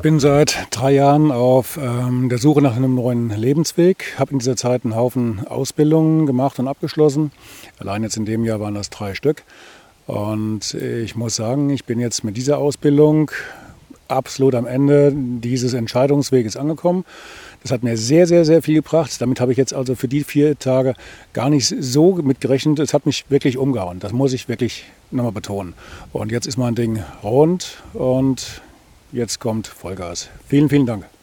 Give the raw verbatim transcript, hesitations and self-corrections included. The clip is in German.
bin seit drei Jahren auf ähm, der Suche nach einem neuen Lebensweg. Habe in dieser Zeit einen Haufen Ausbildungen gemacht und abgeschlossen. Allein jetzt in dem Jahr waren das drei Stück. Und ich muss sagen, ich bin jetzt mit dieser Ausbildung absolut am Ende dieses Entscheidungsweges angekommen. Das hat mir sehr, sehr, sehr viel gebracht. Damit habe ich jetzt also für die vier Tage gar nicht so mitgerechnet. Es hat mich wirklich umgehauen. Das muss ich wirklich nochmal betonen. Und jetzt ist mein Ding rund und jetzt kommt Vollgas. Vielen, vielen Dank.